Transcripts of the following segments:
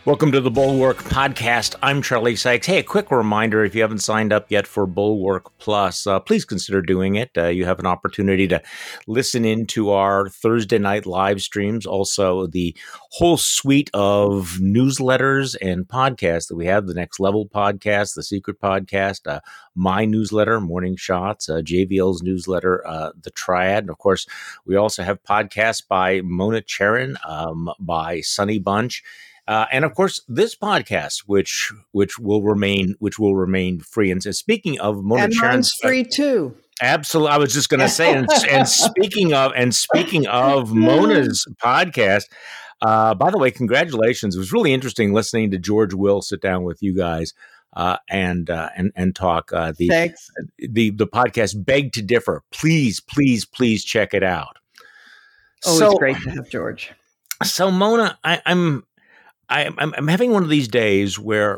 Welcome to the Bulwark Podcast. I'm Charlie Sykes. Hey, a quick reminder, if you haven't signed up yet for Bulwark Plus, please consider doing it. You have an opportunity to listen into our Thursday night live streams, also the whole suite of newsletters and podcasts that we have, the Next Level podcast, the Secret podcast, my newsletter, Morning Shots, JVL's newsletter, The Triad. And of course, we also have podcasts by Mona Charen, by Sunny Bunch. And of course, this podcast, which will remain free. And speaking of Mona Charen, mine's free too. Absolutely, I was just going to say. And speaking of Mona's podcast, by the way, congratulations! It was really interesting listening to George Will sit down with you guys and talk. Thanks. The podcast Beg to Differ. Please check it out. Always great to have George. So Mona, I'm having one of these days where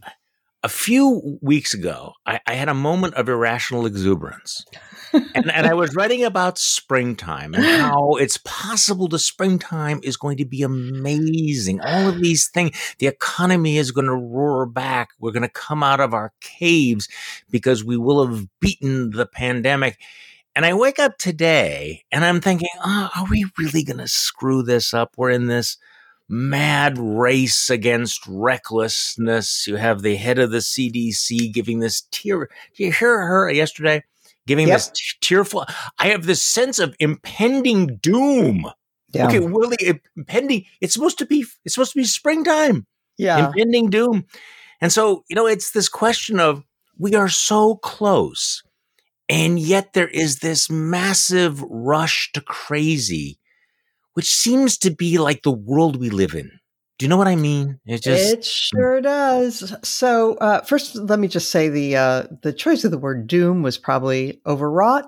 a few weeks ago, I had a moment of irrational exuberance. and I was writing about springtime and how it's possible the springtime is going to be amazing. All of these things, the economy is going to roar back. We're going to come out of our caves because we will have beaten the pandemic. And I wake up today and I'm thinking, are we really going to screw this up? We're in this mad race against recklessness. You have the head of the CDC giving this tear. Did you hear her yesterday? Giving this tearful. I have this sense of impending doom. Yeah. Okay, really impending. It's supposed to be springtime. Yeah. Impending doom. And so, it's this question of we are so close, and yet there is this massive rush to crazy, which seems to be like the world we live in. Do you know what I mean? It sure does. So first, let me just say the choice of the word doom was probably overwrought.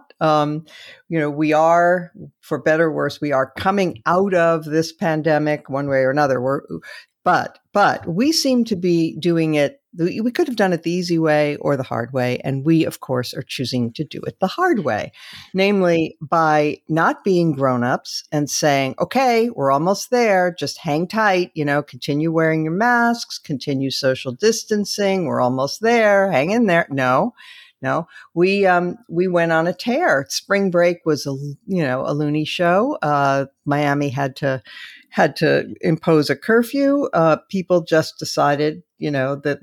We are, for better or worse, we are coming out of this pandemic one way or another. But we seem to be doing it. We could have done it the easy way or the hard way. And we, of course, are choosing to do it the hard way, namely by not being grown-ups and saying, okay, we're almost there. Just hang tight, continue wearing your masks, continue social distancing. We're almost there. Hang in there. No, we went on a tear. Spring break was a loony show. Miami had to impose a curfew. People just decided, that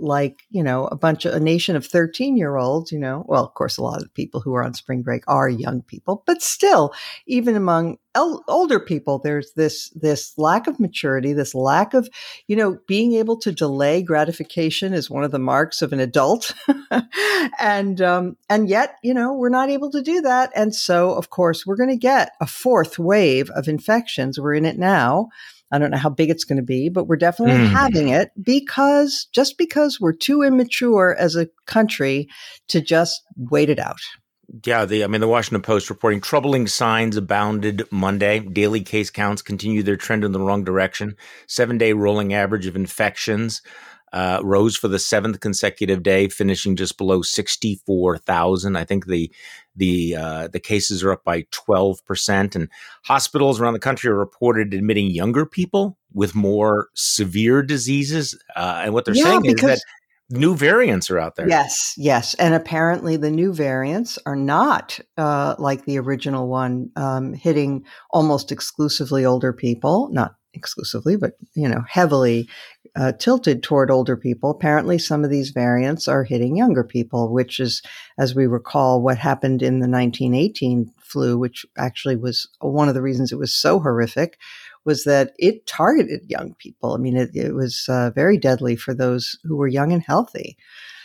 a nation of 13-year-olds, well, of course, a lot of the people who are on spring break are young people, but still, even among older people, there's this lack of maturity, this lack of, being able to delay gratification is one of the marks of an adult. And yet, we're not able to do that. And so, of course, we're going to get a fourth wave of infections. We're in it now. I don't know how big it's going to be, but we're definitely having it because we're too immature as a country to just wait it out. Yeah, the Washington Post reporting troubling signs abounded Monday. Daily case counts continue their trend in the wrong direction. 7-day rolling average of infections rose for the 7th consecutive day, finishing just below 64,000. I think the cases are up by 12%, and hospitals around the country are reported admitting younger people with more severe diseases. And what they're saying is that new variants are out there. Yes. And apparently the new variants are not like the original one, hitting almost exclusively older people, not exclusively, but, heavily tilted toward older people. Apparently some of these variants are hitting younger people, which is, as we recall, what happened in the 1918 flu, which actually was one of the reasons it was so horrific, was that it targeted young people. I mean, it was very deadly for those who were young and healthy.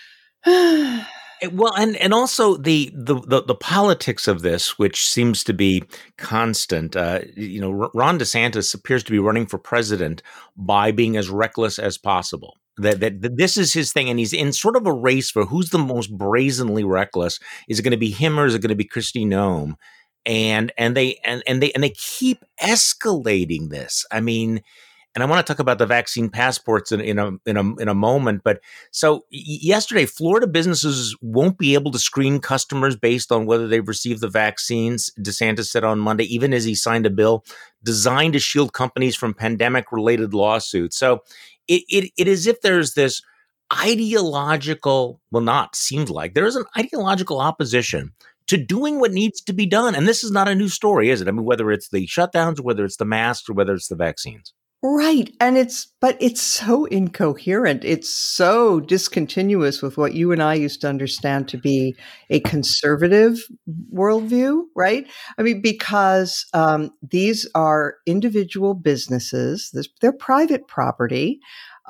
Well, and also the politics of this, which seems to be constant. Ron DeSantis appears to be running for president by being as reckless as possible. That this is his thing, and he's in sort of a race for who's the most brazenly reckless. Is it going to be him or is it going to be Kristi Noem? And they keep escalating this. I mean, and I want to talk about the vaccine passports in a moment. But so yesterday, Florida businesses won't be able to screen customers based on whether they've received the vaccines. DeSantis said on Monday, even as he signed a bill designed to shield companies from pandemic-related lawsuits. So it is as if there's this ideological, well, not seemed like there is an ideological opposition to doing what needs to be done. And this is not a new story, is it? I mean, whether it's the shutdowns, or whether it's the masks, or whether it's the vaccines. Right. And it's so incoherent. It's so discontinuous with what you and I used to understand to be a conservative worldview, right? I mean, because these are individual businesses, they're private property.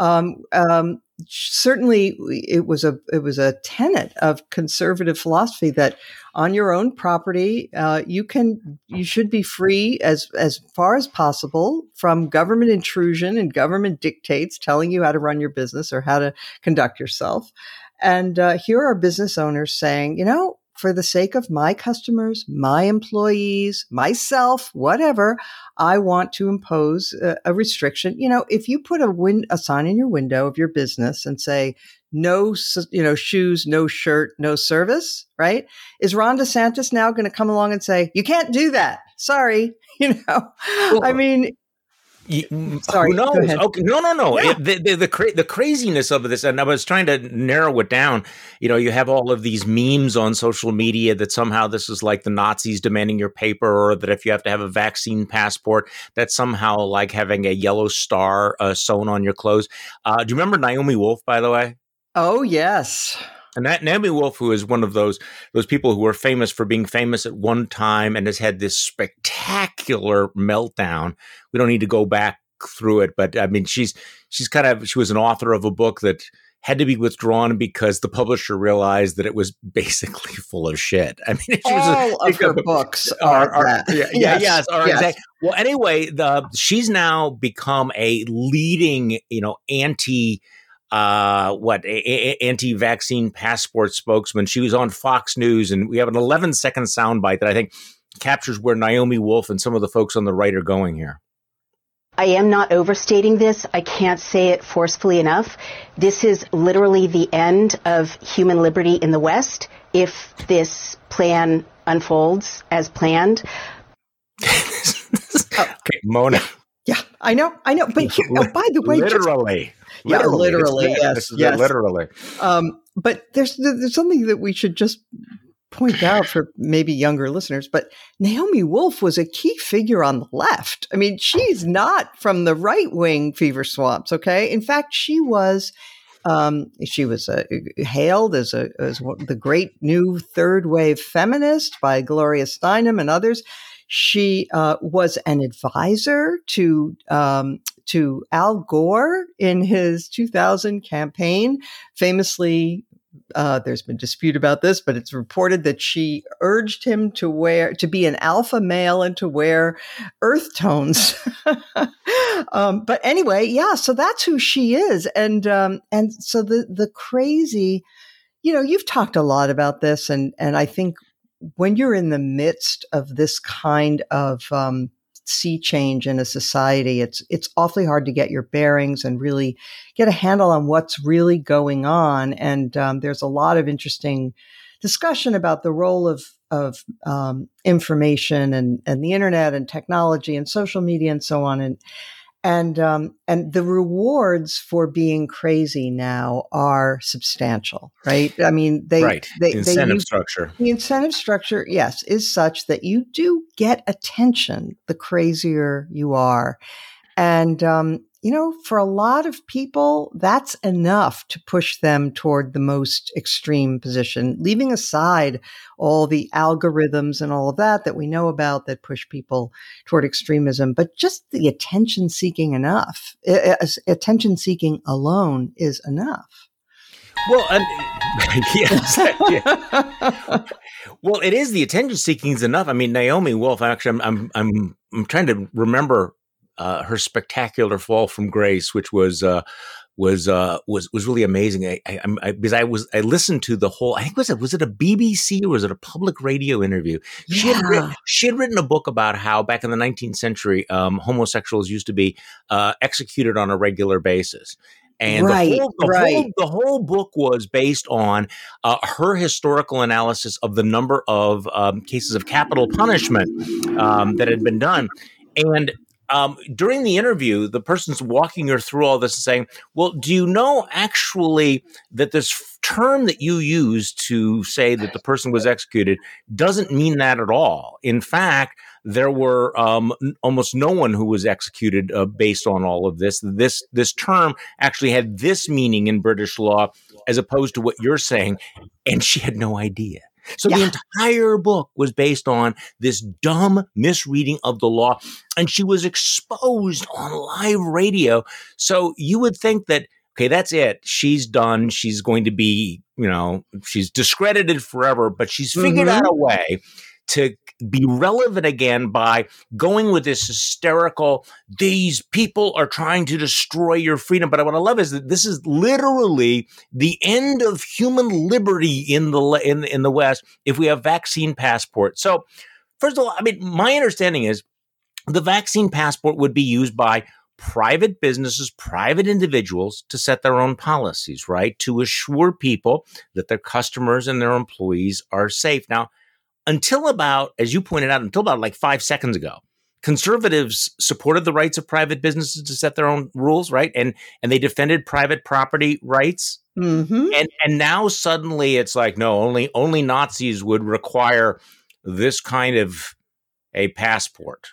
Certainly it was a tenet of conservative philosophy that on your own property, you should be free as far as possible from government intrusion and government dictates telling you how to run your business or how to conduct yourself. And here are business owners saying, for the sake of my customers, my employees, myself, whatever, I want to impose a restriction. If you put a sign in your window of your business and say, no, shoes, no shirt, no service, right? Is Ron DeSantis now going to come along and say, you can't do that? Sorry. Well, I mean, sorry. Who knows? Okay. No. Yeah. The craziness of this, and I was trying to narrow it down. You have all of these memes on social media that somehow this is like the Nazis demanding your paper, or that if you have to have a vaccine passport, that's somehow like having a yellow star sewn on your clothes. Do you remember Naomi Wolf, by the way? Oh, yes. And that Naomi Wolf, who is one of those people who are famous for being famous at one time and has had this spectacular meltdown. We don't need to go back through it, but I mean, she was an author of a book that had to be withdrawn because the publisher realized that it was basically full of shit. I mean, all of her books are yes. Exactly. Well, anyway, she's now become a leading, anti-vaccine passport spokesman. She was on Fox News, and we have an 11-second soundbite that I think captures where Naomi Wolf and some of the folks on the right are going here. I am not overstating this. I can't say it forcefully enough. This is literally the end of human liberty in the West if this plan unfolds as planned. Okay, Mona. Yeah, I know. But by the way, literally. Yes. Literally. But there's something that we should just point out for maybe younger listeners. But Naomi Wolf was a key figure on the left. I mean, she's not from the right wing fever swamps. Okay, in fact, she was hailed as the great new third wave feminist by Gloria Steinem and others. She was an advisor to Al Gore in his 2000 campaign. Famously, there's been dispute about this, but it's reported that she urged him to be an alpha male and to wear earth tones. But anyway, yeah. So that's who she is, and so the crazy. You've talked a lot about this, and I think when you're in the midst of this kind of sea change in a society, it's awfully hard to get your bearings and really get a handle on what's really going on. And there's a lot of interesting discussion about the role of information and the internet and technology and social media and so on. And the rewards for being crazy now are substantial, right? I mean, the incentive structure, yes, is such that you do get attention the crazier you are. And, for a lot of people, that's enough to push them toward the most extreme position, leaving aside all the algorithms and all of that we know about that push people toward extremism. But just the attention seeking alone is enough. Well, yes. Yeah. Well, it is the attention seeking is enough. I mean, Naomi Wolf. Actually, I'm trying to remember her spectacular fall from grace, which was was really amazing. I listened to the whole. I think was it a BBC or was it a public radio interview? She had written a book about how back in the 19th century, homosexuals used to be executed on a regular basis. And the whole book was based on her historical analysis of the number of cases of capital punishment that had been done. And during the interview, the person's walking her through all this and saying, well, do you know actually that this term that you use to say that the person was executed doesn't mean that at all? In fact, there were almost no one who was executed based on all of this. This term actually had this meaning in British law as opposed to what you're saying, and she had no idea. So the entire book was based on this dumb misreading of the law, and she was exposed on live radio. So you would think that, okay, that's it. She's done. She's going to be, she's discredited forever, but she's figured out a way to be relevant again by going with this hysterical, these people are trying to destroy your freedom. But what I love is that this is literally the end of human liberty in the West if we have vaccine passports. So first of all, I mean, my understanding is the vaccine passport would be used by private businesses, private individuals to set their own policies, right? To assure people that their customers and their employees are safe. Now, until about, as you pointed out, until about like 5 seconds ago, conservatives supported the rights of private businesses to set their own rules, right? And they defended private property rights. Mm-hmm. And now suddenly it's like, no, only Nazis would require this kind of a passport.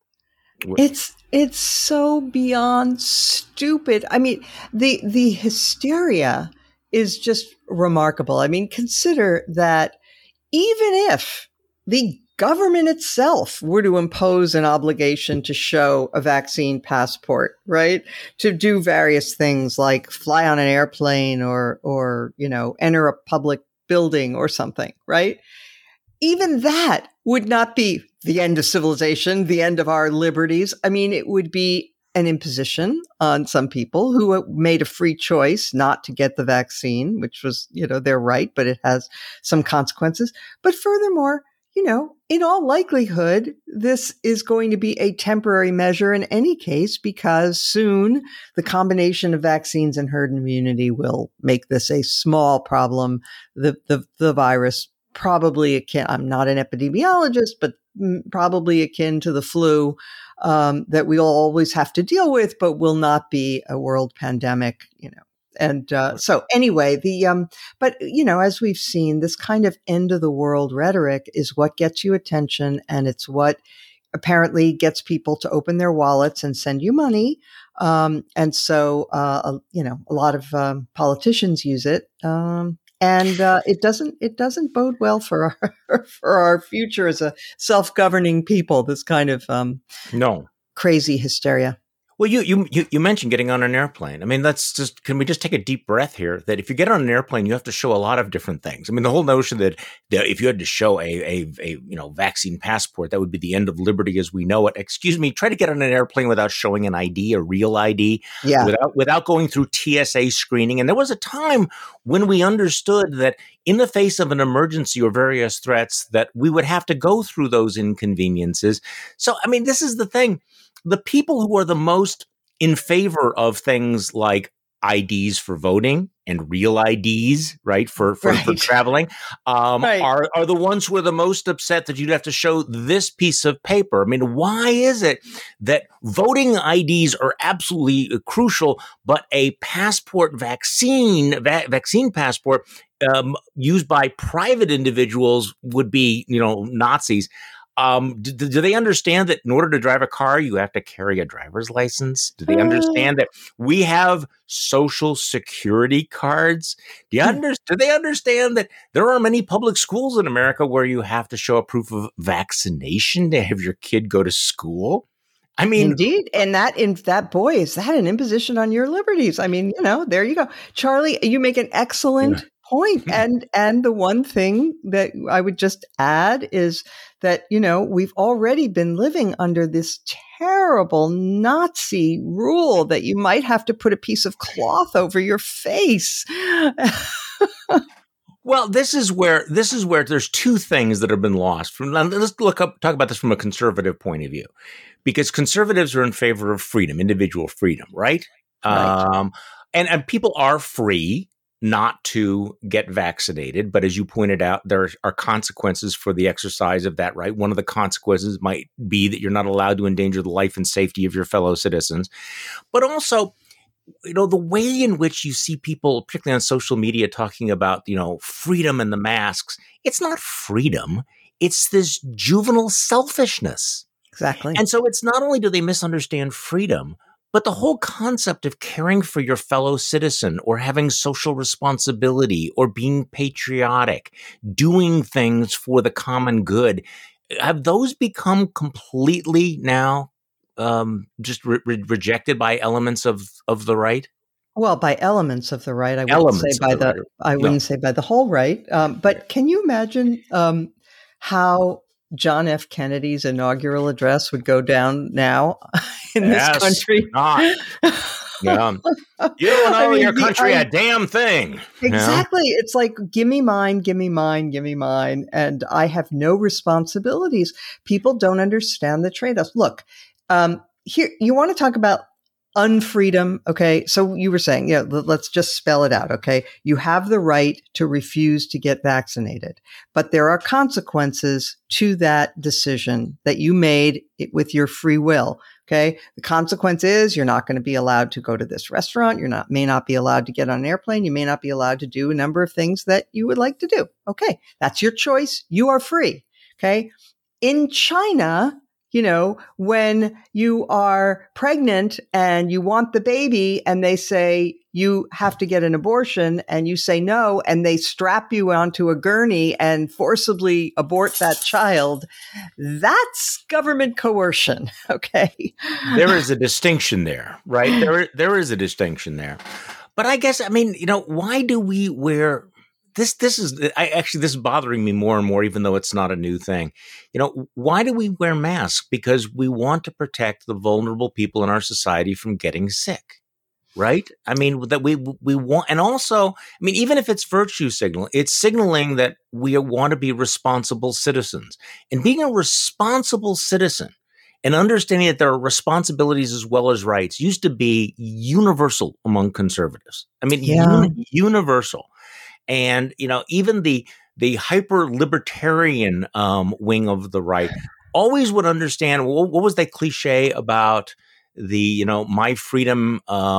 It's so beyond stupid. I mean, the hysteria is just remarkable. I mean, consider that even if the government itself were to impose an obligation to show a vaccine passport, right? To do various things like fly on an airplane or enter a public building or something, right? Even that would not be the end of civilization, the end of our liberties. I mean, it would be an imposition on some people who made a free choice not to get the vaccine, which was, their right, but it has some consequences. But furthermore, in all likelihood, this is going to be a temporary measure in any case, because soon the combination of vaccines and herd immunity will make this a small problem. The virus probably akin, I'm not an epidemiologist, but probably akin to the flu, that we'll always have to deal with, but will not be a world pandemic, And so anyway, but as we've seen, this kind of end of the world rhetoric is what gets you attention, and it's what apparently gets people to open their wallets and send you money. And so, a lot of politicians use it. And it doesn't bode well for our future as a self-governing people. This kind of crazy hysteria. Well, you mentioned getting on an airplane. I mean, can we just take a deep breath here? That if you get on an airplane, you have to show a lot of different things. I mean, the whole notion that if you had to show a vaccine passport, that would be the end of liberty as we know it. Excuse me, try to get on an airplane without showing an ID, a real ID, without going through TSA screening. And there was a time when we understood that in the face of an emergency or various threats, that we would have to go through those inconveniences. So, I mean, this is the thing. The people who are the most in favor of things like IDs for voting and real IDs, right, for traveling, are the ones who are the most upset that you'd have to show this piece of paper. I mean, why is it that voting IDs are absolutely crucial, but a passport vaccine passport used by private individuals would be, Nazis? Do they understand that in order to drive a car, you have to carry a driver's license? Do they understand that we have social security cards? Do they understand that there are many public schools in America where you have to show a proof of vaccination to have your kid go to school? I mean, indeed. And is that an imposition on your liberties? I mean, there you go. Charlie, you make an excellent point. And the one thing that I would just add is that, we've already been living under this terrible Nazi rule that you might have to put a piece of cloth over your face. Well, this is where there's two things that have been lost. Let's talk about this from a conservative point of view, because conservatives are in favor of freedom, individual freedom, right? Right. And people are free not to get vaccinated, but as you pointed out, there are consequences for the exercise of that right. One of the consequences might be that you're not allowed to endanger the life and safety of your fellow citizens, but also, the way in which you see people, particularly on social media, talking about, freedom and the masks, it's not freedom. It's this juvenile selfishness. Exactly. And so it's not only do they misunderstand freedom, but the whole concept of caring for your fellow citizen or having social responsibility or being patriotic, doing things for the common good, have those become completely now just rejected by elements of the right? Well, by elements of the right, I wouldn't say by the whole right. But can you imagine how John F. Kennedy's inaugural address would go down now in this country? Not. Yeah. You don't know your country a damn thing. Exactly. It's like, give me mine, give me mine, give me mine. And I have no responsibilities. People don't understand the trade-offs. Look, here, you want to talk about unfreedom. Okay. So you were saying, let's just spell it out. Okay. You have the right to refuse to get vaccinated, but there are consequences to that decision that you made with your free will. Okay. The consequence is you're not going to be allowed to go to this restaurant. May not be allowed to get on an airplane. You may not be allowed to do a number of things that you would like to do. Okay. That's your choice. You are free. Okay. In China, when you are pregnant and you want the baby and they say you have to get an abortion and you say no, and they strap you onto a gurney and forcibly abort that child, that's government coercion. Okay. There is a distinction there, right? There is a distinction there. But I guess, why do we wear this is bothering me more and more, even though it's not a new thing. Why do we wear masks? Because we want to protect the vulnerable people in our society from getting sick, right? That we want, and also, even if it's virtue signal, it's signaling that we want to be responsible citizens. And being a responsible citizen and understanding that there are responsibilities as well as rights used to be universal among conservatives. Universal. And, even the hyper libertarian wing of the right always would understand what was that cliche about the, my freedom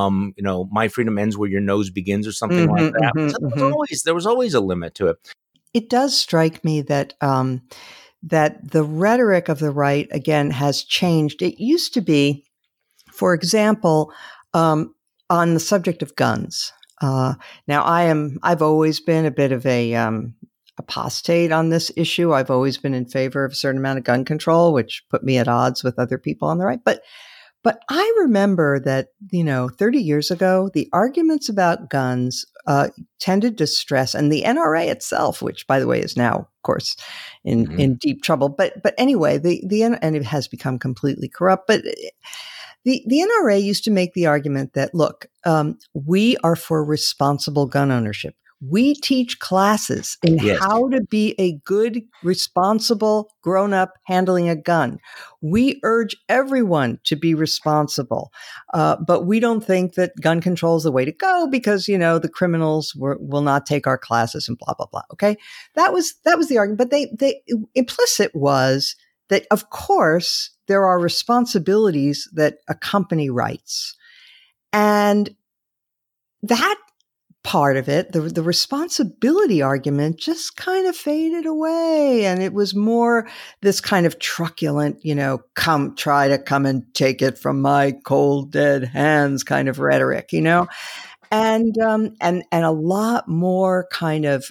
ends where your nose begins or something like that. So there was always a limit to it. It does strike me that that the rhetoric of the right, again, has changed. It used to be, for example, on the subject of guns. Now I've always been a bit of a apostate on this issue. I've always been in favor of a certain amount of gun control, which put me at odds with other people on the right. But I remember that, 30 years ago, the arguments about guns tended to stress, and the NRA itself, which, by the way, is now, of course, in deep trouble. But anyway, and it has become completely corrupt. But the NRA used to make the argument that, look, we are for responsible gun ownership. We teach classes in how to be a good, responsible, grown-up handling a gun. We urge everyone to be responsible. But we don't think that gun control is the way to go because, the criminals will not take our classes and blah, blah, blah. Okay. That was the argument. But they implicit was that, of course, there are responsibilities that accompany rights. And that part of it, the responsibility argument, just kind of faded away. And it was more this kind of truculent, come and take it from my cold, dead hands kind of rhetoric, and a lot more kind of,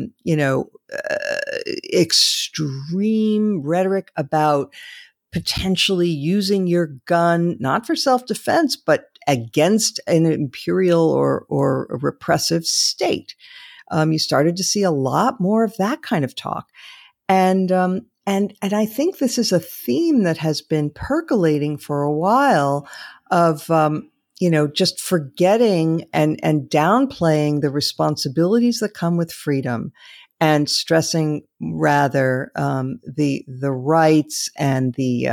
extreme rhetoric about potentially using your gun, not for self-defense, but against an imperial or a repressive state. you started to see a lot more of that kind of talk. And I think this is a theme that has been percolating for a while of, just forgetting and downplaying the responsibilities that come with freedom, and stressing rather the rights and the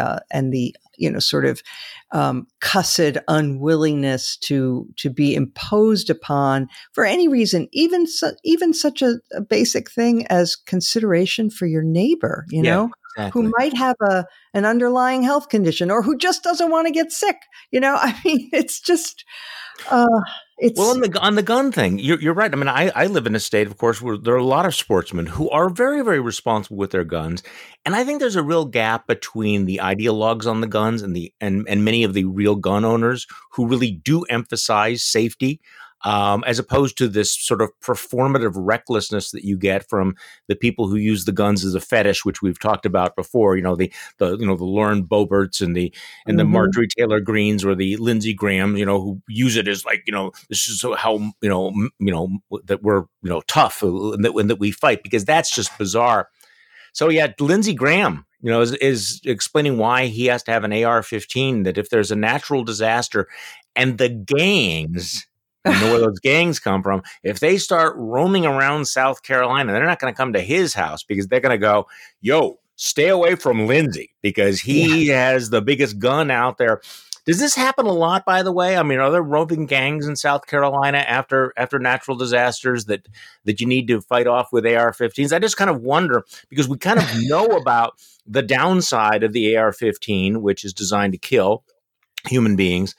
cussed unwillingness to be imposed upon for any reason, even such a basic thing as consideration for your neighbor, Exactly. who might have an underlying health condition, or who just doesn't want to get sick. I mean, it's just. Well, on the gun thing, you're right. I mean, I live in a state, of course, where there are a lot of sportsmen who are very, very responsible with their guns, and I think there's a real gap between the ideologues on the guns and many of the real gun owners who really do emphasize safety, as opposed to this sort of performative recklessness that you get from the people who use the guns as a fetish, which we've talked about before. The Lauren Boeberts and the Marjorie Taylor Greens or the Lindsey Graham, who use it as like, this is how that we're tough and that we fight, because that's just bizarre. So yeah, Lindsey Graham, is explaining why he has to have an AR-15. That if there's a natural disaster and the gangs. You know where those gangs come from. If they start roaming around South Carolina, they're not going to come to his house, because they're going to go, yo, stay away from Lindsey, because he has the biggest gun out there. Does this happen a lot, by the way? I mean, are there roving gangs in South Carolina after natural disasters that you need to fight off with AR-15s? I just kind of wonder, because we kind of know about the downside of the AR-15, which is designed to kill human beings.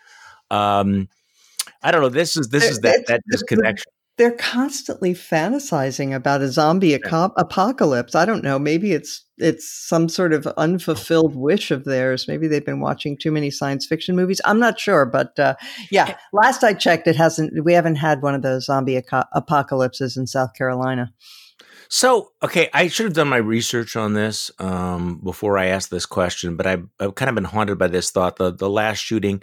I don't know. This is that disconnection. They're constantly fantasizing about a zombie apocalypse. I don't know. Maybe it's some sort of unfulfilled wish of theirs. Maybe they've been watching too many science fiction movies. I'm not sure, but last I checked, we haven't had one of those zombie apocalypses in South Carolina. So, okay, I should have done my research on this before I asked this question, but I've kind of been haunted by this thought. The last shooting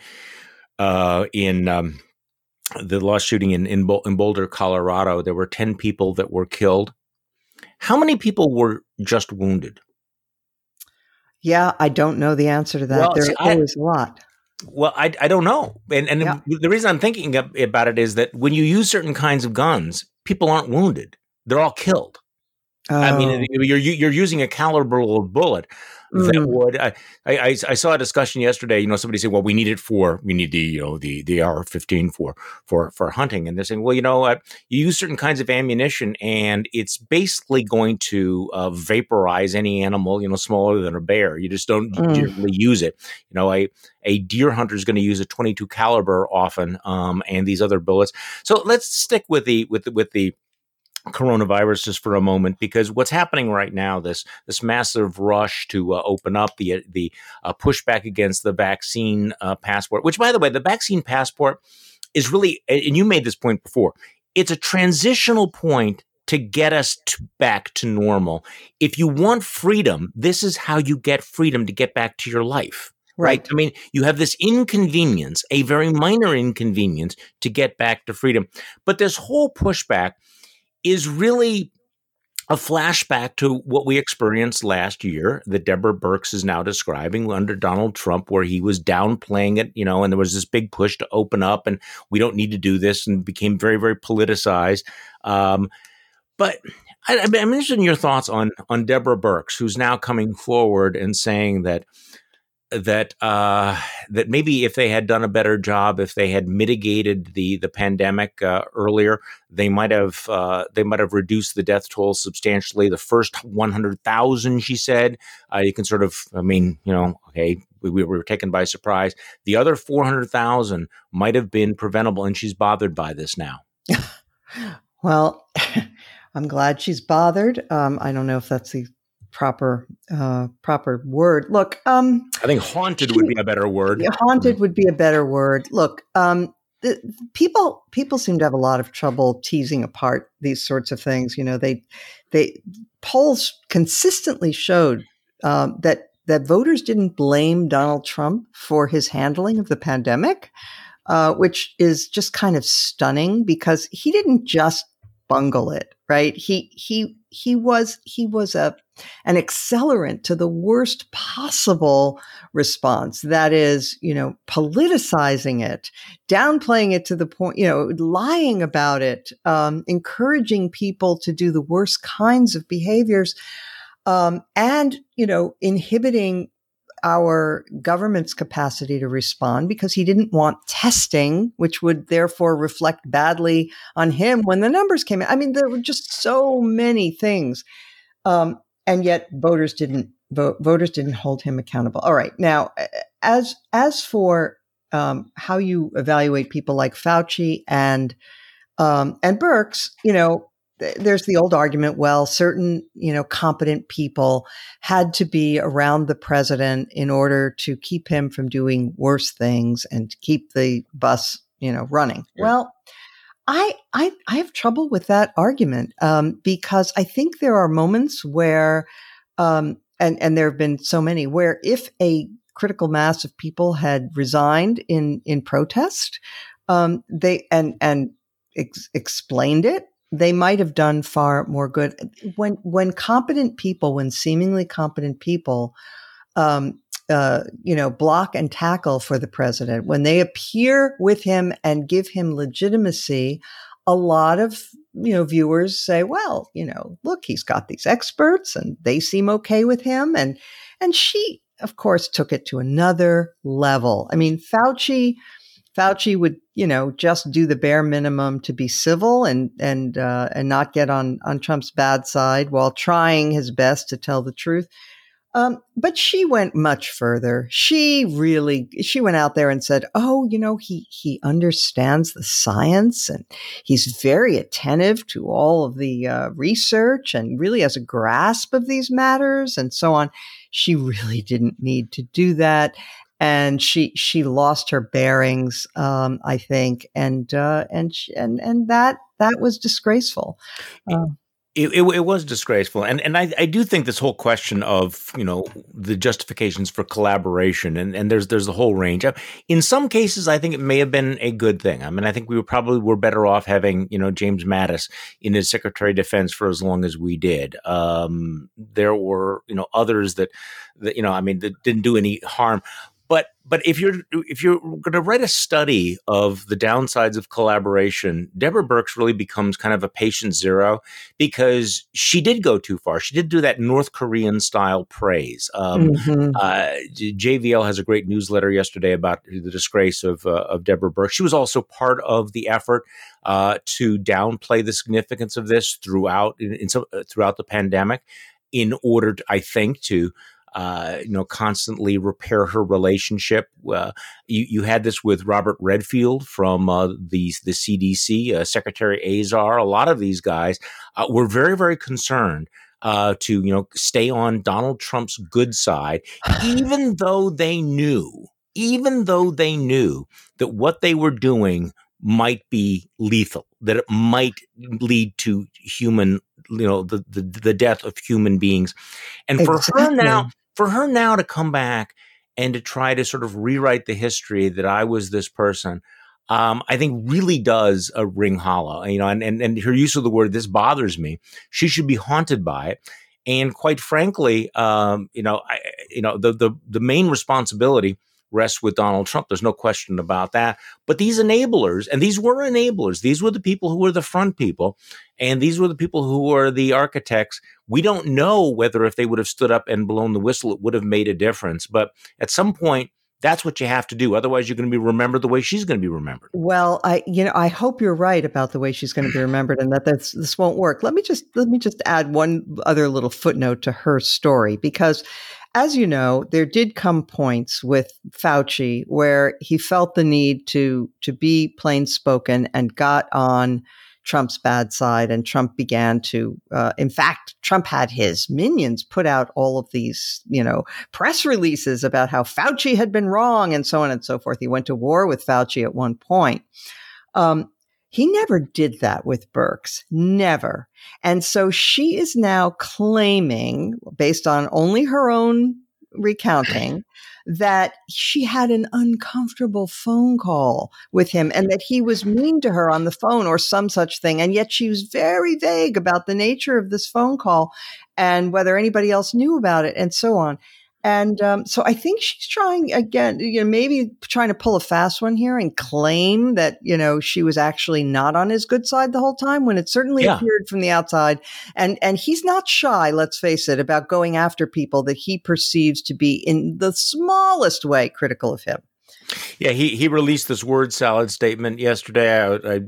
in Boulder, Colorado, there were 10 people that were killed. How many people were just wounded? Yeah, I don't know the answer to that. Well, there was a lot. Well, I don't know. And the reason I'm thinking about it is that when you use certain kinds of guns, people aren't wounded. They're all killed. Oh. I mean, you're using a calibral bullet that would. I saw a discussion yesterday. Somebody said, "Well, we need the AR-15 for hunting," and they're saying, "Well, you use certain kinds of ammunition, and it's basically going to vaporize any animal, smaller than a bear. You just don't generally use it. A deer hunter is going to use a .22 caliber often, and these other bullets. So let's stick with the coronavirus just for a moment, because what's happening right now, this massive rush to open up the pushback against the vaccine passport, which, by the way, the vaccine passport is really, and you made this point before, it's a transitional point to get us back to normal. If you want freedom, this is how you get freedom to get back to your life. Right. I mean, you have this inconvenience, a very minor inconvenience, to get back to freedom. But this whole pushback is really a flashback to what we experienced last year that Deborah Birx is now describing under Donald Trump, where he was downplaying it, and there was this big push to open up and we don't need to do this, and became very, very politicized. But I'm interested in your thoughts on Deborah Birx, who's now coming forward and saying that maybe if they had done a better job, if they had mitigated the pandemic earlier, they might have reduced the death toll substantially. The first 100,000, she said, you can sort of, okay, we were taken by surprise. The other 400,000 might have been preventable, and she's bothered by this now. Well, I'm glad she's bothered. I don't know if that's the proper word. Look, I think haunted would be a better word. Yeah, haunted would be a better word. Look, people seem to have a lot of trouble teasing apart these sorts of things. They polls consistently showed that voters didn't blame Donald Trump for his handling of the pandemic, which is just kind of stunning, because he didn't just bungle it. right? He was an accelerant to the worst possible response. That is, politicizing it, downplaying it to the point, lying about it, encouraging people to do the worst kinds of behaviors, and, inhibiting our government's capacity to respond because he didn't want testing, which would therefore reflect badly on him when the numbers came in. I mean, there were just so many things. And yet voters didn't hold him accountable. All right. Now, as for how you evaluate people like Fauci and Birx, there's the old argument, well, certain, competent people had to be around the president in order to keep him from doing worse things and to keep the bus, running. Yeah. Well, I have trouble with that argument, because I think there are moments where, and there have been so many where if a critical mass of people had resigned in protest, they explained it, they might have done far more good. When seemingly competent people, block and tackle for the president, when they appear with him and give him legitimacy, a lot of, viewers say, well, look, he's got these experts and they seem okay with him. And she, of course, took it to another level. I mean, Fauci would, just do the bare minimum to be civil and not get on Trump's bad side while trying his best to tell the truth. But she went much further. She went out there and said, oh, he understands the science and he's very attentive to all of the research and really has a grasp of these matters and so on. She really didn't need to do that. And she lost her bearings, I think, and that was disgraceful. It was disgraceful, and I do think this whole question of the justifications for collaboration and there's a whole range. In some cases, I think it may have been a good thing. I mean, I think we were better off having James Mattis in as Secretary of Defense for as long as we did. There were others that didn't do any harm. But if you're going to write a study of the downsides of collaboration, Deborah Birx really becomes kind of a patient zero because she did go too far. She did do that North Korean style praise. JVL has a great newsletter yesterday about the disgrace of Deborah Birx. She was also part of the effort to downplay the significance of this throughout the pandemic, in order, I think, to constantly repair her relationship. You had this with Robert Redfield from the CDC, Secretary Azar. A lot of these guys were very, very concerned to stay on Donald Trump's good side, even though they knew that what they were doing might be lethal, that it might lead to human, the death of human beings. And for her now to come back and to try to sort of rewrite the history that I was this person, I think really does ring hollow. And her use of the word, this bothers me. She should be haunted by it. And quite frankly, the main responsibility rests with Donald Trump. There's no question about that. But these enablers, and these were enablers, these were the people who were the front people, and these were the people who were the architects. We don't know whether if they would have stood up and blown the whistle, it would have made a difference. But at some point, that's what you have to do. Otherwise, you're going to be remembered the way she's going to be remembered. Well, I hope you're right about the way she's going to be remembered, and that this won't work. Let me just add one other little footnote to her story, because, as you know, there did come points with Fauci where he felt the need to be plain spoken and got on Trump's bad side, and Trump began to, in fact, Trump had his minions put out all of these, press releases about how Fauci had been wrong and so on and so forth. He went to war with Fauci at one point. He never did that with Birx, never. And so she is now claiming, based on only her own recounting that she had an uncomfortable phone call with him and that he was mean to her on the phone or some such thing. And yet she was very vague about the nature of this phone call and whether anybody else knew about it and so on. And so I think she's trying again, maybe trying to pull a fast one here and claim that, she was actually not on his good side the whole time when it certainly appeared from the outside. And he's not shy, let's face it, about going after people that he perceives to be in the smallest way critical of him. Yeah, he released this word salad statement yesterday.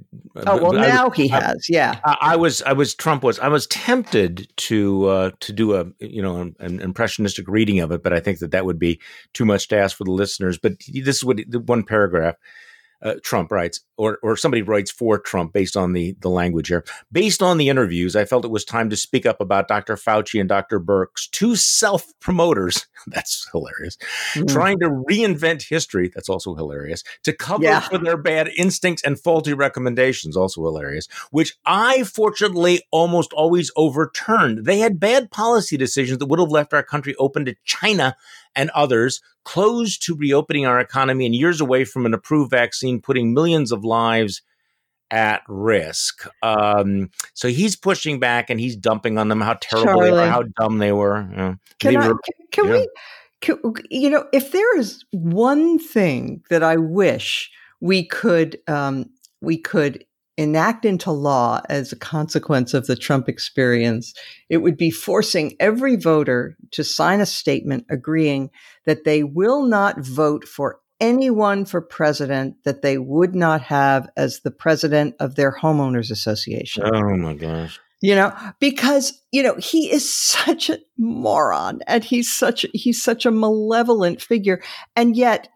I was tempted to do an impressionistic reading of it, but I think that would be too much to ask for the listeners. But this is what the one paragraph Trump writes, or somebody writes for Trump based on the language here. Based on the interviews, I felt it was time to speak up about Dr. Fauci and Dr. Birx, two self-promoters. That's hilarious. Trying to reinvent history. That's also hilarious. To cover for their bad instincts and faulty recommendations. Also hilarious. Which I fortunately almost always overturned. They had bad policy decisions that would have left our country open to China and others, closed to reopening our economy and years away from an approved vaccine, putting millions of lives at risk. So he's pushing back and he's dumping on them how terrible they were, how dumb they were. If there is one thing that I wish we could enact into law as a consequence of the Trump experience, it would be forcing every voter to sign a statement agreeing that they will not vote for anyone for president that they would not have as the president of their homeowners association. Oh my gosh. Because, he is such a moron and he's such a malevolent figure. And yet,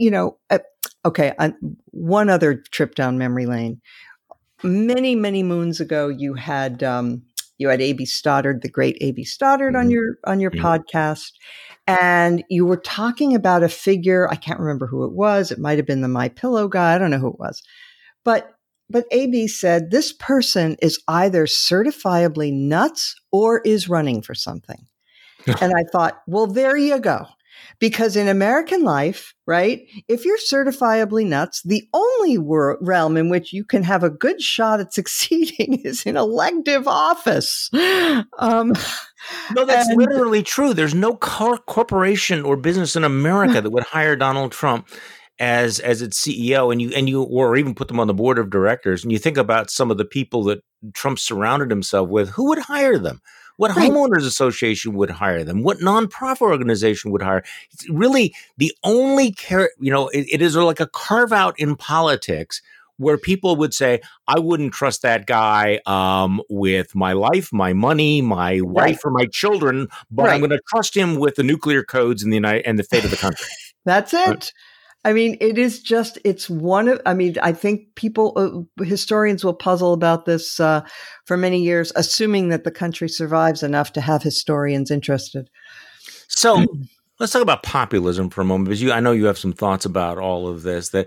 one other trip down memory lane. Many, many moons ago, you had A.B. Stoddard, the great A.B. Stoddard, on your podcast, and you were talking about a figure. I can't remember who it was. It might have been the MyPillow guy. I don't know who it was, but A.B. said this person is either certifiably nuts or is running for something. And I thought, well, there you go. Because in American life, right, if you're certifiably nuts, the only realm in which you can have a good shot at succeeding is in elective office. No, that's literally true. There's no corporation or business in America that would hire Donald Trump as its CEO, and you or even put them on the board of directors. And you think about some of the people that Trump surrounded himself with, who would hire them? What homeowners association would hire them? What nonprofit organization would hire? It's really the only it is like a carve out in politics where people would say, I wouldn't trust that guy with my life, my money, my wife, or my children, but I'm going to trust him with the nuclear codes and the fate of the country. That's it. I mean, I think historians will puzzle about this for many years, assuming that the country survives enough to have historians interested. So let's talk about populism for a moment, because I know you have some thoughts about all of this, that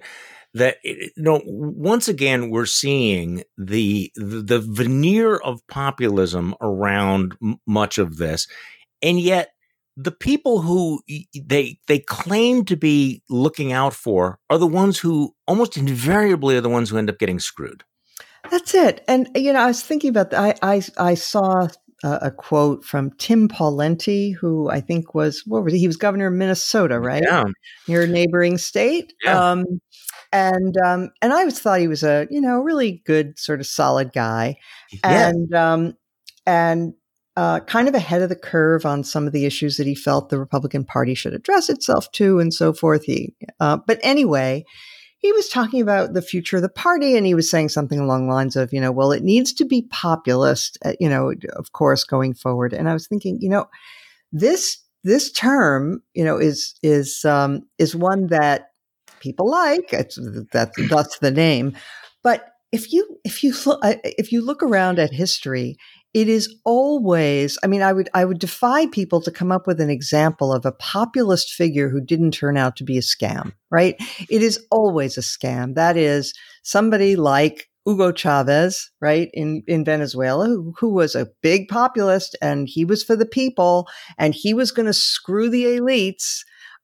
once again, we're seeing the veneer of populism around much of this. And yet, the people who they claim to be looking out for are the ones who almost invariably are the ones who end up getting screwed. That's it. And, I was thinking about that. I saw a quote from Tim Pawlenty, who I think he was governor of Minnesota, right? Yeah. Your neighboring state. Yeah. And I always thought he was a, really good sort of solid guy. Yeah. And kind of ahead of the curve on some of the issues that he felt the Republican Party should address itself to and so forth. But anyway, he was talking about the future of the party, and he was saying something along the lines of, well, it needs to be populist, of course, going forward. And I was thinking, this term, is one that people like. That's the name. But if you look around at history, it is always, I would defy people to come up with an example of a populist figure who didn't turn out to be a scam, right? It is always a scam. That is somebody like Hugo Chavez, right, in Venezuela, who was a big populist, and he was for the people, and he was going to screw the elites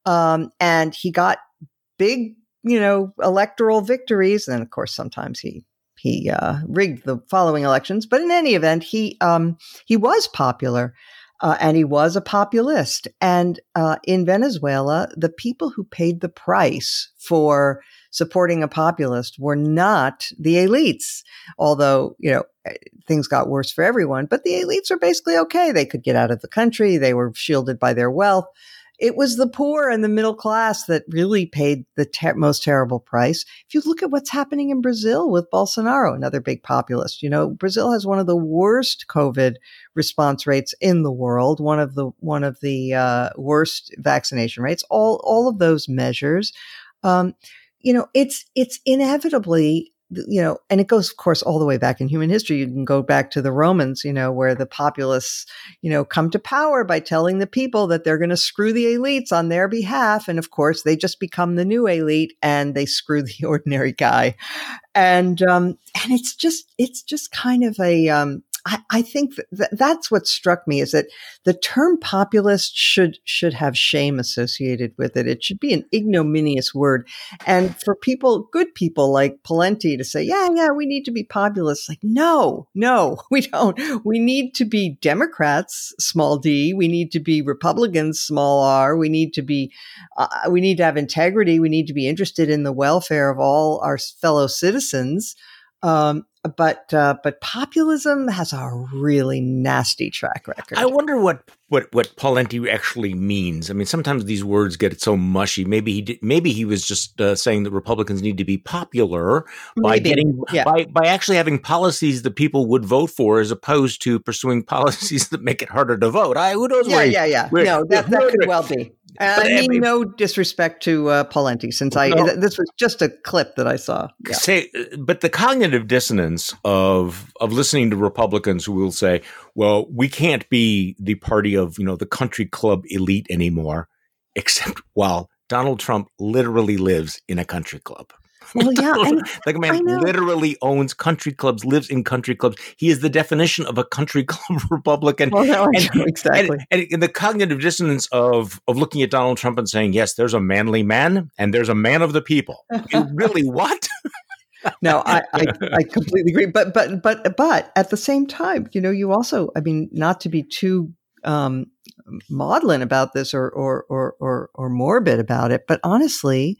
And he got big, electoral victories. And of course, sometimes he rigged the following elections. But in any event, he was popular. And he was a populist. And in Venezuela, the people who paid the price for supporting a populist were not the elites, although, things got worse for everyone. But the elites are basically okay. They could get out of the country. They were shielded by their wealth. It was the poor and the middle class that really paid the most terrible price. If you look at what's happening in Brazil with Bolsonaro, another big populist, Brazil has one of the worst COVID response rates in the world, one of the worst vaccination rates. All of those measures, it's inevitably. And it goes, of course, all the way back in human history. You can go back to the Romans, where the populists, come to power by telling the people that they're going to screw the elites on their behalf. And of course, they just become the new elite and they screw the ordinary guy. And it's just kind of a, I think that's what struck me, is that the term populist should have shame associated with it. It should be an ignominious word. And for good people like Pawlenty to say, yeah, we need to be populists. Like, no, we don't. We need to be Democrats, small d. We need to be Republicans, small r. We need to have integrity. We need to be interested in the welfare of all our fellow citizens. But populism has a really nasty track record. I wonder what Pawlenty actually means. I mean, sometimes these words get so mushy. Maybe he was just saying that Republicans need to be popular by by actually having policies that people would vote for, as opposed to pursuing policies that make it harder to vote. Who knows? Yeah. No, that could well be. I mean, no disrespect to Pawlenty, since this was just a clip that I saw. Yeah. But the cognitive dissonance of listening to Republicans who will say, "Well, we can't be the party of the country club elite anymore," except while Donald Trump literally lives in a country club. Well, yeah, like a man literally owns country clubs, lives in country clubs. He is the definition of a country club Republican. Well, no, exactly. And the cognitive dissonance of looking at Donald Trump and saying, yes, there's a manly man and there's a man of the people. Really, what? No, I completely agree. But at the same time, you also, I mean, not to be too maudlin about this or morbid about it, but honestly,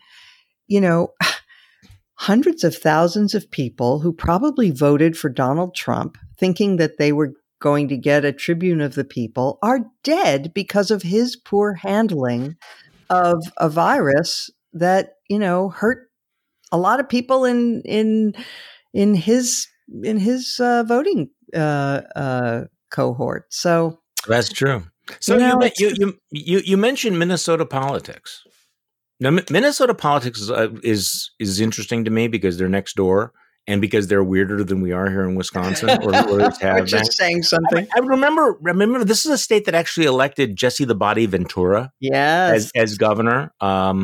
hundreds of thousands of people who probably voted for Donald Trump thinking that they were going to get a tribune of the people are dead because of his poor handling of a virus that, hurt a lot of people in his voting cohort. So that's true. So you mentioned Minnesota politics. Now, Minnesota politics is interesting to me because they're next door and because they're weirder than we are here in Wisconsin. Or just saying something. I remember this is a state that actually elected Jesse the Body Ventura as governor.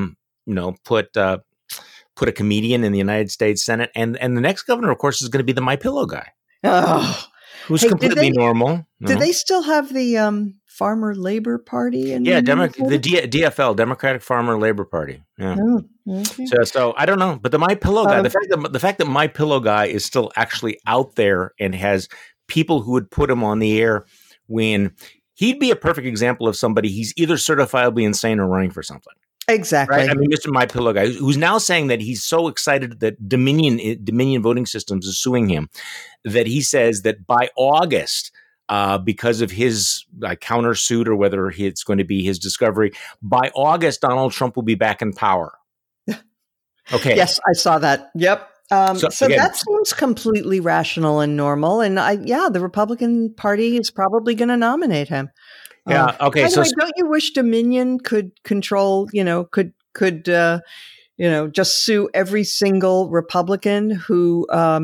Put a comedian in the United States Senate, and the next governor, of course, is going to be the MyPillow guy. Oh, who's completely normal. Do they still have the Farmer Labor Party? The DFL, Democratic Farmer Labor Party. Yeah. Oh, okay. So I don't know, but the MyPillow guy, the fact that MyPillow guy is still actually out there and has people who would put him on the air when he'd be a perfect example of somebody he's either certifiably insane or running for something. Exactly. Right? I mean, Mr. MyPillow guy, who's now saying that he's so excited that Dominion Voting Systems is suing him that he says that by August, because of his countersuit or whether it's going to be his discovery, by August, Donald Trump will be back in power. Okay. Yes, I saw that. Yep. So again, that seems completely rational and normal. And the Republican Party is probably going to nominate him. Yeah. Okay. By the way, don't you wish Dominion could control? Could just sue every single Republican who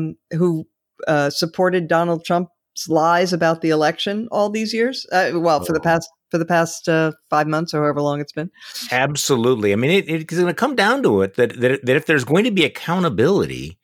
supported Donald Trump's lies about the election all these years? For the past 5 months or however long it's been. Absolutely. I mean, it's going to come down to it that if there's going to be accountability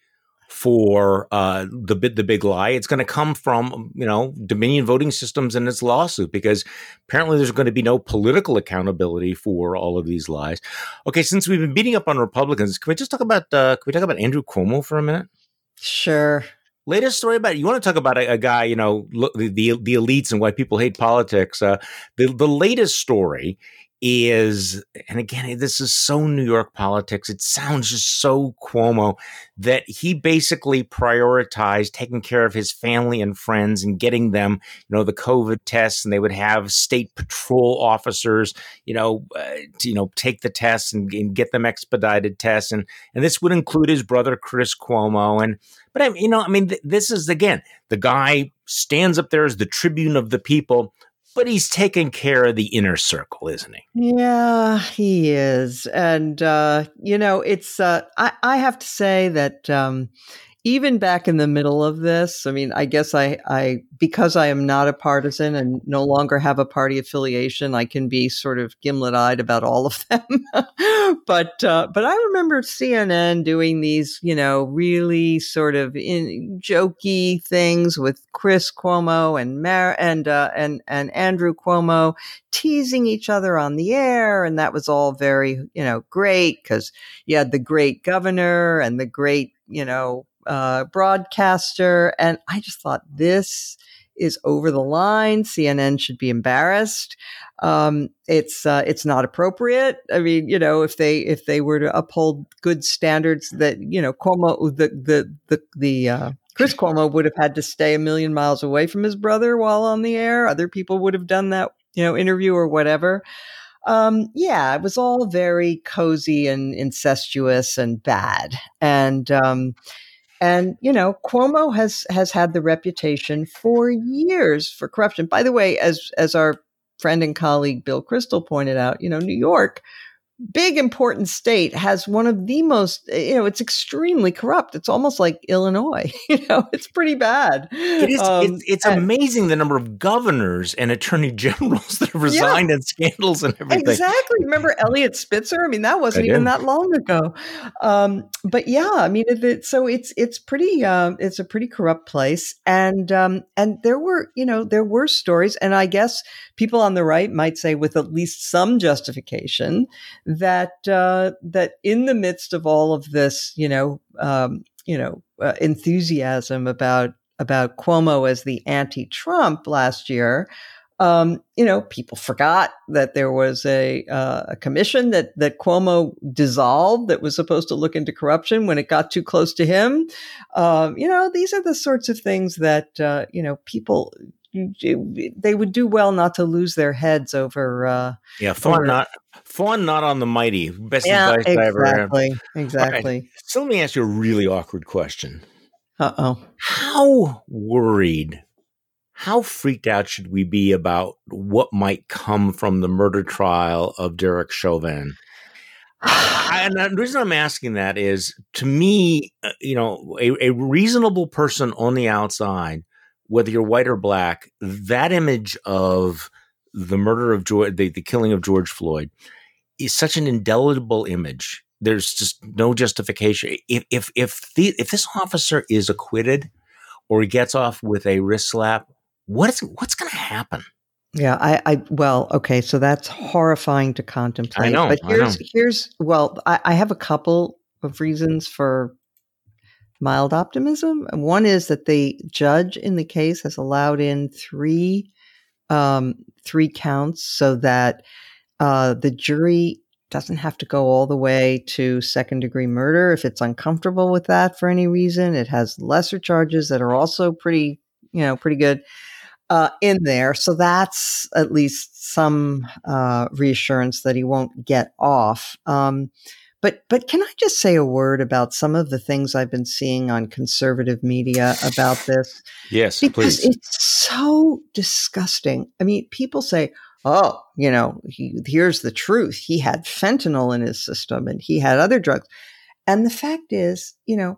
for the big lie. It's going to come from, Dominion Voting Systems and its lawsuit, because apparently there's going to be no political accountability for all of these lies. Okay, since we've been beating up on Republicans, can we just talk about Andrew Cuomo for a minute? Sure. Latest story about, you want to talk about a guy, the elites and why people hate politics. The latest story is, and again, this is so New York politics, it sounds just so Cuomo, that he basically prioritized taking care of his family and friends and getting them, the COVID tests, and they would have state patrol officers, take the tests and get them expedited tests. And this would include his brother, Chris Cuomo. But this is, again, the guy stands up there as the tribune of the people, but he's taking care of the inner circle, isn't he? Yeah, he is. And, it's, I have to say that, even back in the middle of this, I guess because I am not a partisan and no longer have a party affiliation, I can be sort of gimlet-eyed about all of them. But I remember CNN doing these, really sort of jokey things with Chris Cuomo and Andrew Cuomo teasing each other on the air, and that was all very, great, because you had the great governor and the great, broadcaster. And I just thought, this is over the line. CNN should be embarrassed. It's not appropriate. If they were to uphold good standards, that, Cuomo, Chris Cuomo would have had to stay a million miles away from his brother while on the air. Other people would have done that, interview or whatever. It was all very cozy and incestuous and bad. And Cuomo has had the reputation for years for corruption. By the way, as our friend and colleague Bill Kristol pointed out, New York, big important state, has one of the most, it's extremely corrupt. It's almost like Illinois. It's pretty bad. It is. It's amazing the number of governors and attorney generals that have resigned and scandals and everything. Exactly. Remember Eliot Spitzer? That wasn't even that long ago. But yeah, so it's pretty. It's a pretty corrupt place, and there were stories, and I guess people on the right might say, with at least some justification, that in the midst of all of this, enthusiasm about Cuomo as the anti-Trump last year, people forgot that there was a commission that Cuomo dissolved that was supposed to look into corruption when it got too close to him. These are the sorts of things that people. They would do well not to lose their heads over. Fawn not on the mighty. Best advice I ever heard. Exactly. Right. So let me ask you a really awkward question. Uh-oh. How worried, how freaked out should we be about what might come from the murder trial of Derek Chauvin? And the reason I'm asking that is, to me, a reasonable person on the outside, whether you're white or black, that image of the murder of the killing of George Floyd is such an indelible image. There's just no justification. If this officer is acquitted or he gets off with a wrist slap, what's going to happen? Yeah, okay, so that's horrifying to contemplate. I know. But I have a couple of reasons for mild optimism. One is that the judge in the case has allowed in three counts, so that the jury doesn't have to go all the way to second-degree murder if it's uncomfortable with that for any reason. It has lesser charges that are also pretty good in there. So that's at least some reassurance that he won't get off. But can I just say a word about some of the things I've been seeing on conservative media about this? Yes, because please. It's so disgusting. people say, oh, here's the truth. He had fentanyl in his system and he had other drugs. And the fact is,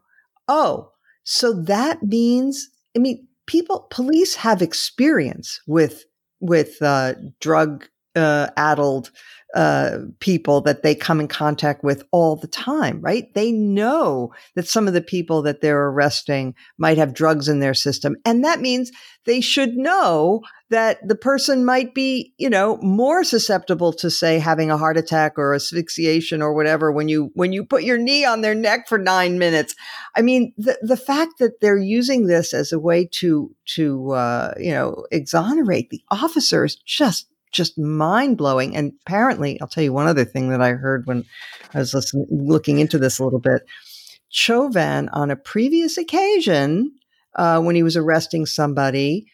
so that means, police have experience with drug addled people that they come in contact with all the time, right? They know that some of the people that they're arresting might have drugs in their system. And that means they should know that the person might be, more susceptible to, say, having a heart attack or asphyxiation or whatever when you put your knee on their neck for 9 minutes. I mean, the fact that they're using this as a way to exonerate the officer is just mind-blowing. And apparently, I'll tell you one other thing that I heard when I was looking into this a little bit. Chauvin, on a previous occasion, when he was arresting somebody,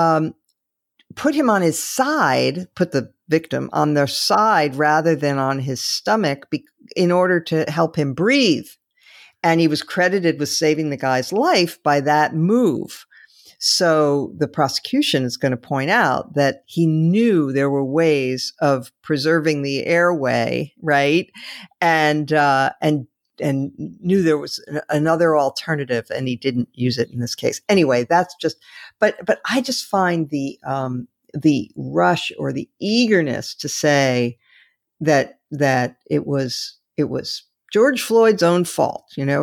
put him on his side, put the victim on their side rather than on his stomach in order to help him breathe. And he was credited with saving the guy's life by that move. So the prosecution is going to point out that he knew there were ways of preserving the airway, right? And knew there was another alternative, and he didn't use it in this case. Anyway, that's just, but I just find the rush or the eagerness to say that it was George Floyd's own fault.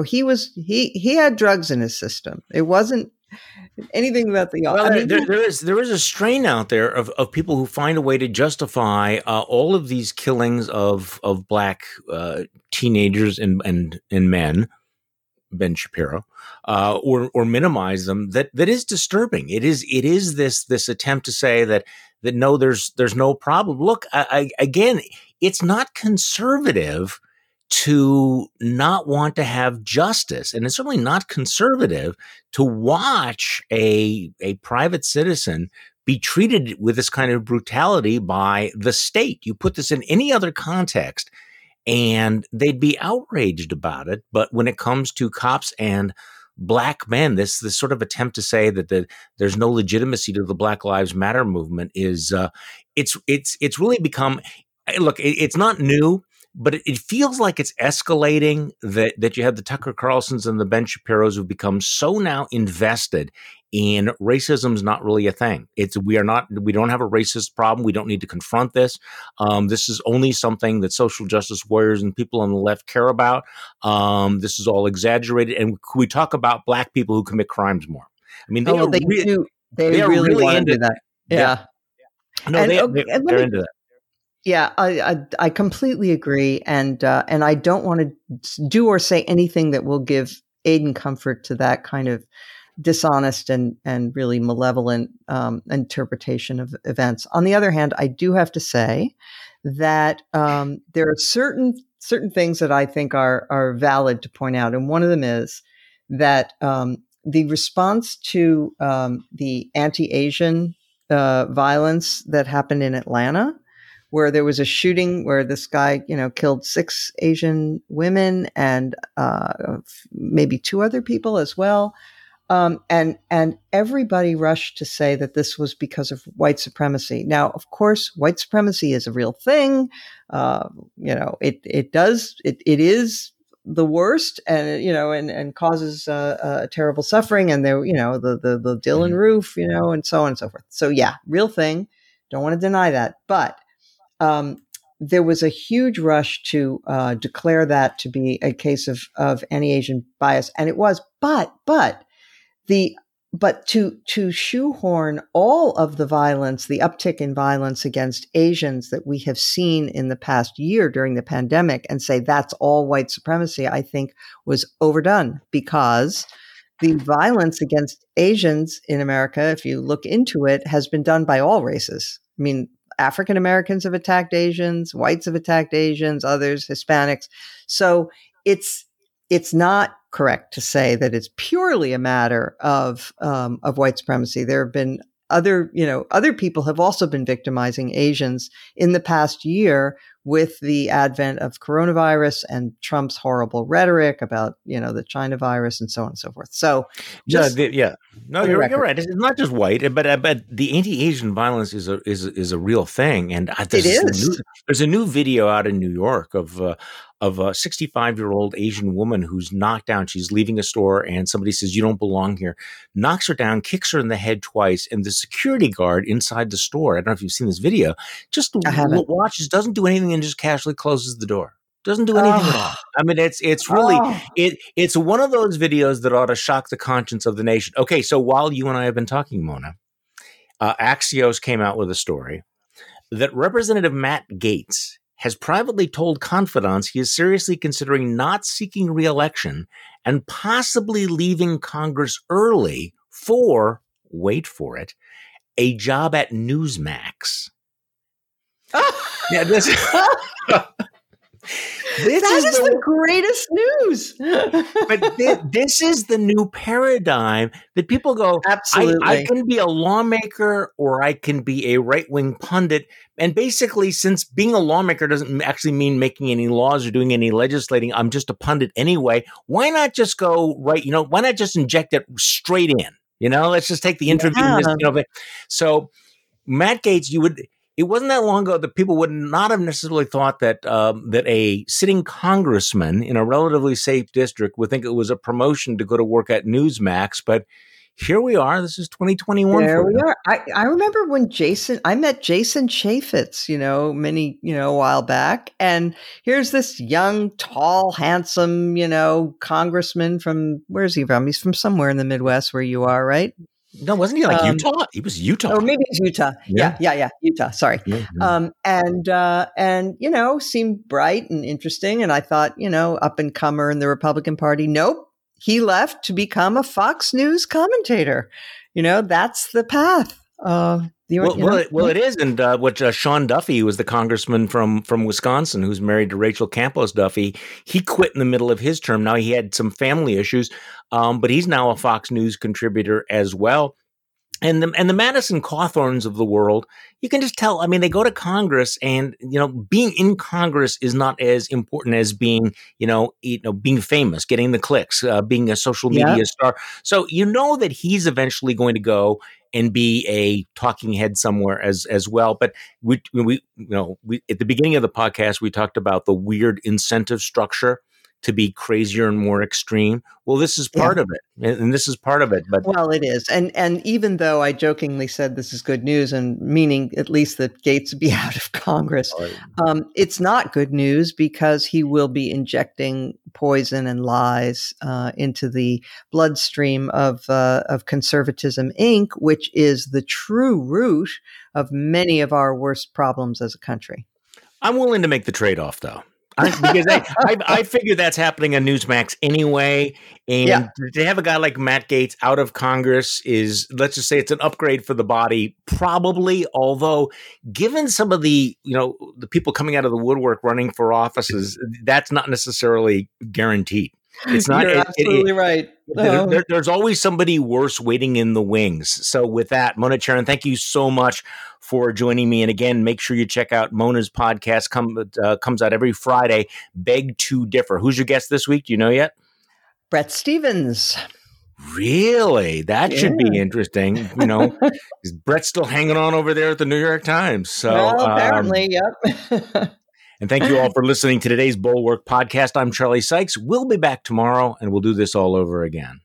He had drugs in his system. It wasn't anything about the. Well, there is a strain out there of people who find a way to justify all of these killings of black teenagers and men, Ben Shapiro, or minimize them. That is disturbing. It is this attempt to say that no, there's no problem. Look, again, it's not conservative to not want to have justice. And it's certainly not conservative to watch a private citizen be treated with this kind of brutality by the state. You put this in any other context and they'd be outraged about it. But when it comes to cops and black men, this sort of attempt to say that there's no legitimacy to the Black Lives Matter movement is it's really become, look, it's not new. But it feels like it's escalating, that you have the Tucker Carlsons and the Ben Shapiros who've become so now invested in racism's not really a thing. We don't have a racist problem. We don't need to confront this. This is only something that social justice warriors and people on the left care about. This is all exaggerated. And we talk about black people who commit crimes more. I mean, they do. They are really want to do that. Yeah. No, they're into that. Yeah, I completely agree, and I don't want to do or say anything that will give aid and comfort to that kind of dishonest and really malevolent interpretation of events. On the other hand, I do have to say that there are certain things that I think are valid to point out, and one of them is that the response to the anti-Asian violence that happened in Atlanta, where there was a shooting where this guy, killed 6 Asian women and maybe 2 other people as well. And everybody rushed to say that this was because of white supremacy. Now, of course, white supremacy is a real thing. It is the worst, and causes terrible suffering. And there, the Dylan Roof, and so on and so forth. So yeah, real thing. Don't want to deny that, but there was a huge rush to declare that to be a case of anti-Asian bias, and it was. But to shoehorn all of the violence, the uptick in violence against Asians that we have seen in the past year during the pandemic, and say that's all white supremacy, I think was overdone, because the violence against Asians in America, if you look into it, has been done by all races. I mean, African Americans have attacked Asians, whites have attacked Asians, others, Hispanics. So it's not correct to say that it's purely a matter of white supremacy. There have been other people have also been victimizing Asians in the past year with the advent of coronavirus and Trump's horrible rhetoric about, the China virus and so on and so forth. So just No, you're right. It's not just white, but the anti-Asian violence is a real thing, and there's a new video out in New York of a 65-year-old Asian woman who's knocked down. She's leaving a store, and somebody says, "You don't belong here," knocks her down, kicks her in the head twice, and the security guard inside the store, I don't know if you've seen this video, just watches, doesn't do anything, and just casually closes the door. Doesn't do anything at all. I mean, it's really it's one of those videos that ought to shock the conscience of the nation. Okay, so while you and I have been talking, Mona, Axios came out with a story that Representative Matt Gaetz has privately told confidants he is seriously considering not seeking re-election and possibly leaving Congress early for, wait for it, a job at Newsmax. Yeah, this is the greatest news. But this is the new paradigm that people go, absolutely. I can be a lawmaker or I can be a right-wing pundit. And basically, since being a lawmaker doesn't actually mean making any laws or doing any legislating, I'm just a pundit anyway. Why not just go right? Why not just inject it straight in? Let's just take the interview. Yeah. So Matt Gaetz, it wasn't that long ago that people would not have necessarily thought that that a sitting congressman in a relatively safe district would think it was a promotion to go to work at Newsmax. But here we are. This is 2021. There we are. I remember when I met Jason Chaffetz, a while back. And here's this young, tall, handsome, congressman from, where's he from? He's from somewhere in the Midwest where you are, right? No, wasn't he like Utah? He was Utah. Or maybe it's Utah. Yeah. Utah. Sorry. Yeah. And seemed bright and interesting. And I thought, up and comer in the Republican Party. Nope. He left to become a Fox News commentator. That's the path. It is. And Sean Duffy, who was the congressman from Wisconsin, who's married to Rachel Campos Duffy, he quit in the middle of his term. Now he had some family issues, but he's now a Fox News contributor as well. And the Madison Cawthorns of the world, you can just tell. I mean, they go to Congress, and being in Congress is not as important as being being famous, getting the clicks, being a social media star. So that he's eventually going to go and be a talking head somewhere as well. But we at the beginning of the podcast, we talked about the weird incentive structure to be crazier and more extreme. Well, this is part of it, and this is part of it. But it is, and even though I jokingly said this is good news, and meaning at least that Gaetz be out of Congress, it's not good news because he will be injecting poison and lies into the bloodstream of Conservatism Inc., which is the true root of many of our worst problems as a country. I'm willing to make the trade-off, though. Because I figure that's happening on Newsmax anyway. And to have a guy like Matt Gaetz out of Congress is, let's just say it's an upgrade for the body, probably. Although, given some of the people coming out of the woodwork running for offices, that's not necessarily guaranteed. It's not. You're absolutely right. There's always somebody worse waiting in the wings. So with that, Mona Charen, thank you so much for joining me. And again, make sure you check out Mona's podcast. Comes out every Friday, Beg to Differ. Who's your guest this week? Do you know yet? Bret Stephens. Really? That should be interesting. Is Bret still hanging on over there at the New York Times? So apparently, yep. And thank you all for listening to today's Bulwark podcast. I'm Charlie Sykes. We'll be back tomorrow, and we'll do this all over again.